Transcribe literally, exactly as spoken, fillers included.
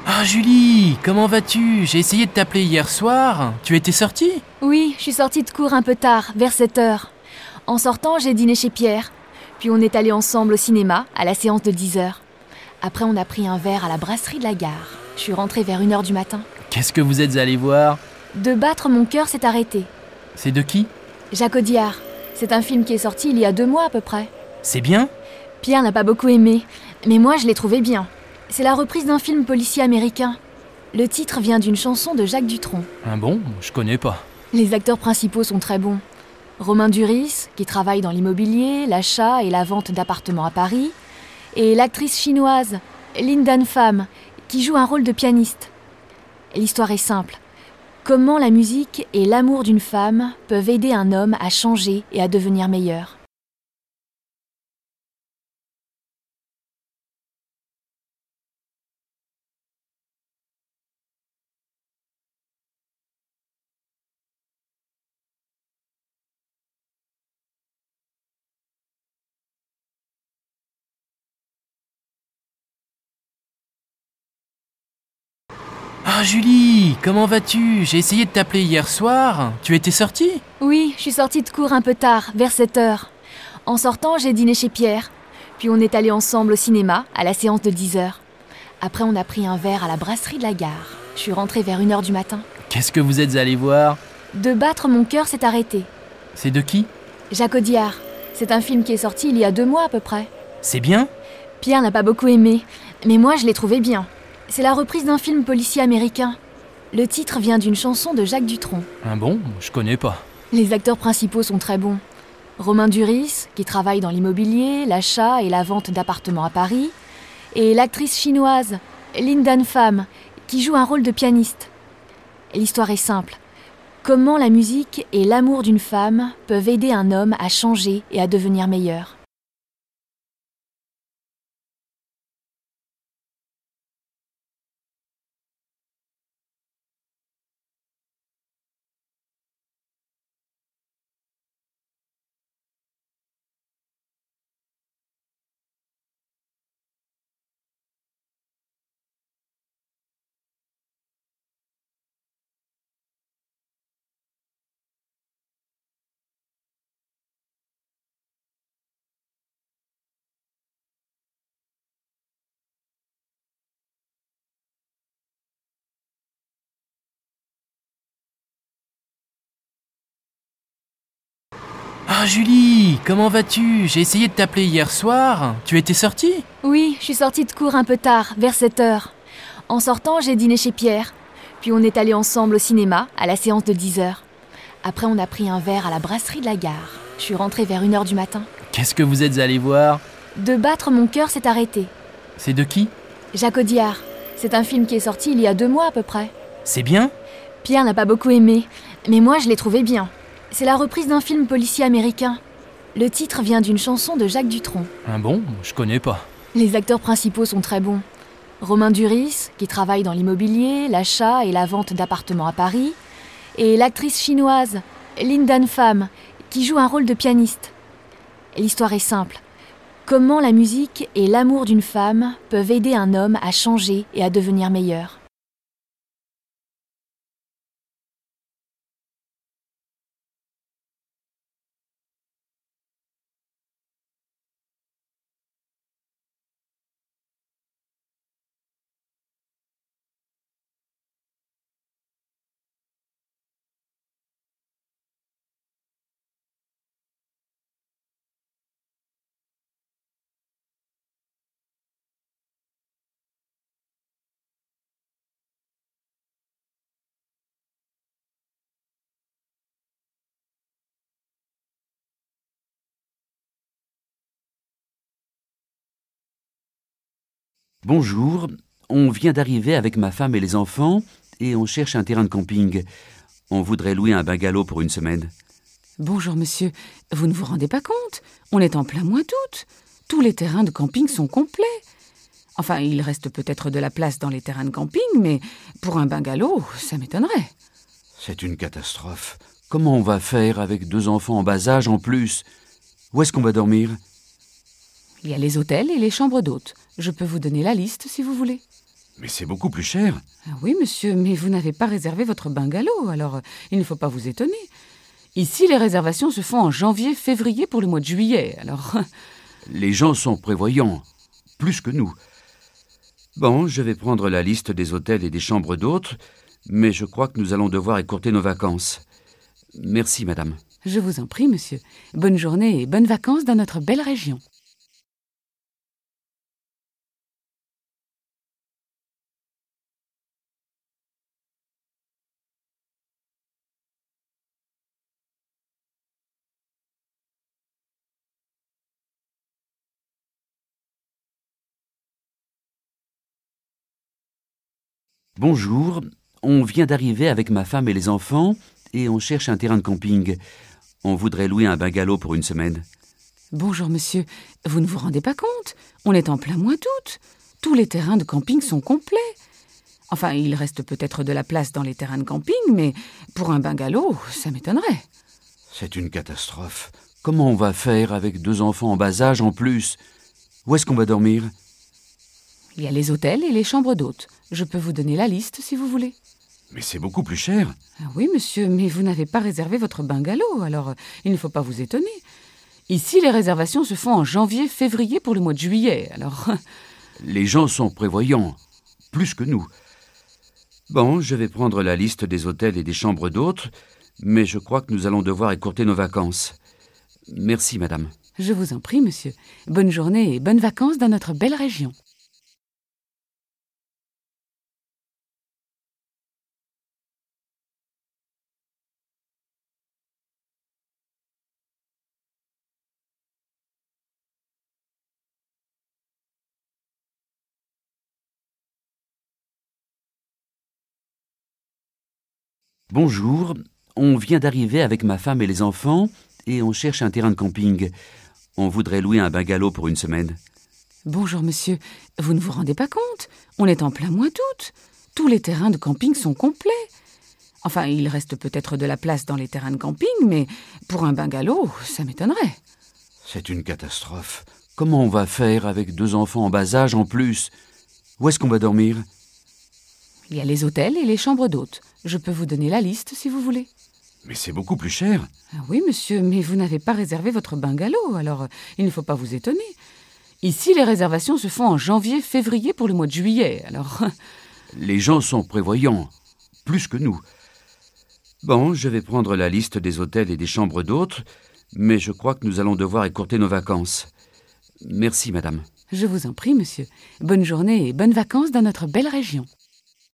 Ah Julie, comment vas-tu? J'ai essayé de t'appeler hier soir. Tu étais sortie? Oui, je suis sortie de cours un peu tard, vers sept heures. En sortant, j'ai dîné chez Pierre. Puis on est allés ensemble au cinéma, à la séance de dix heures. Après, on a pris un verre à la brasserie de la gare. Je suis rentrée vers une heure du matin. Qu'est-ce que vous êtes allés voir? De battre, mon cœur s'est arrêté. C'est de qui? Jacques Audiard. C'est un film qui est sorti il y a deux mois à peu près. C'est bien? Pierre n'a pas beaucoup aimé, mais moi je l'ai trouvé bien. C'est la reprise d'un film policier américain. Le titre vient d'une chanson de Jacques Dutronc. Ah bon? Je connais pas. Les acteurs principaux sont très bons. Romain Duris, qui travaille dans l'immobilier, l'achat et la vente d'appartements à Paris, et l'actrice chinoise Lin Dan Pham, qui joue un rôle de pianiste. L'histoire est simple. Comment la musique et l'amour d'une femme peuvent aider un homme à changer et à devenir meilleur. Ah Julie, comment vas-tu? J'ai essayé de t'appeler hier soir. Tu étais sortie? Oui, je suis sortie de cours un peu tard, vers sept heures. En sortant, j'ai dîné chez Pierre. Puis on est allés ensemble au cinéma, à la séance de dix heures. Après, on a pris un verre à la brasserie de la gare. Je suis rentrée vers une heure du matin. Qu'est-ce que vous êtes allés voir? De battre, mon cœur s'est arrêté. C'est de qui? Jacques Audiard. C'est un film qui est sorti il y a deux mois à peu près. C'est bien? Pierre n'a pas beaucoup aimé, mais moi je l'ai trouvé bien. C'est la reprise d'un film policier américain. Le titre vient d'une chanson de Jacques Dutronc. Ah bon? Je connais pas. Les acteurs principaux sont très bons. Romain Duris, qui travaille dans l'immobilier, l'achat et la vente d'appartements à Paris, et l'actrice chinoise Lin Dan Pham, qui joue un rôle de pianiste. L'histoire est simple. Comment la musique et l'amour d'une femme peuvent aider un homme à changer et à devenir meilleur. Ah Julie, comment vas-tu? J'ai essayé de t'appeler hier soir. Tu étais sortie? Oui, je suis sortie de cours un peu tard, vers sept heures. En sortant, j'ai dîné chez Pierre. Puis on est allés ensemble au cinéma, à la séance de dix heures. Après, on a pris un verre à la brasserie de la gare. Je suis rentrée vers une heure du matin. Qu'est-ce que vous êtes allés voir? De battre, mon cœur s'est arrêté. C'est de qui? Jacques Audiard. C'est un film qui est sorti il y a deux mois à peu près. C'est bien? Pierre n'a pas beaucoup aimé, mais moi je l'ai trouvé bien. C'est la reprise d'un film policier américain. Le titre vient d'une chanson de Jacques Dutronc. Ah bon? Je connais pas. Les acteurs principaux sont très bons. Romain Duris, qui travaille dans l'immobilier, l'achat et la vente d'appartements à Paris, et l'actrice chinoise Lin Dan Pham, qui joue un rôle de pianiste. L'histoire est simple. Comment la musique et l'amour d'une femme peuvent aider un homme à changer et à devenir meilleur. Bonjour, on vient d'arriver avec ma femme et les enfants et on cherche un terrain de camping. On voudrait louer un bungalow pour une semaine. Bonjour monsieur, vous ne vous rendez pas compte? On est en plein mois d'août. Tous les terrains de camping sont complets. Enfin, il reste peut-être de la place dans les terrains de camping, mais pour un bungalow, ça m'étonnerait. C'est une catastrophe. Comment on va faire avec deux enfants en bas âge en plus? Où est-ce qu'on va dormir? Il y a les hôtels et les chambres d'hôtes. Je peux vous donner la liste si vous voulez. Mais c'est beaucoup plus cher. Ah oui, monsieur, mais vous n'avez pas réservé votre bungalow, alors euh, il ne faut pas vous étonner. Ici, les réservations se font en janvier, février pour le mois de juillet, alors... Les gens sont prévoyants, plus que nous. Bon, je vais prendre la liste des hôtels et des chambres d'hôtes, mais je crois que nous allons devoir écourter nos vacances. Merci, madame. Je vous en prie, monsieur. Bonne journée et bonnes vacances dans notre belle région. Bonjour, on vient d'arriver avec ma femme et les enfants et on cherche un terrain de camping. On voudrait louer un bungalow pour une semaine. Bonjour, monsieur. Vous ne vous rendez pas compte? On est en plein mois d'août. Tous les terrains de camping sont complets. Enfin, il reste peut-être de la place dans les terrains de camping, mais pour un bungalow, ça m'étonnerait. C'est une catastrophe. Comment on va faire avec deux enfants en bas âge en plus? Où est-ce qu'on va dormir? Il y a les hôtels et les chambres d'hôtes. Je peux vous donner la liste si vous voulez. Mais c'est beaucoup plus cher. Ah oui, monsieur, mais vous n'avez pas réservé votre bungalow, alors euh, il ne faut pas vous étonner. Ici, les réservations se font en janvier, février pour le mois de juillet, alors... Les gens sont prévoyants, plus que nous. Bon, je vais prendre la liste des hôtels et des chambres d'hôtes, mais je crois que nous allons devoir écourter nos vacances. Merci, madame. Je vous en prie, monsieur. Bonne journée et bonnes vacances dans notre belle région. Bonjour, on vient d'arriver avec ma femme et les enfants et on cherche un terrain de camping. On voudrait louer un bungalow pour une semaine. Bonjour, monsieur. Vous ne vous rendez pas compte? On est en plein mois d'août. Tous les terrains de camping sont complets. Enfin, il reste peut-être de la place dans les terrains de camping, mais pour un bungalow, ça m'étonnerait. C'est une catastrophe. Comment on va faire avec deux enfants en bas âge en plus? Où est-ce qu'on va dormir? Il y a les hôtels et les chambres d'hôtes. Je peux vous donner la liste si vous voulez. Mais c'est beaucoup plus cher. Ah oui, monsieur, mais vous n'avez pas réservé votre bungalow, alors euh, il ne faut pas vous étonner. Ici, les réservations se font en janvier, février pour le mois de juillet, alors... Les gens sont prévoyants, plus que nous. Bon, je vais prendre la liste des hôtels et des chambres d'hôtes, mais je crois que nous allons devoir écourter nos vacances. Merci, madame. Je vous en prie, monsieur. Bonne journée et bonnes vacances dans notre belle région.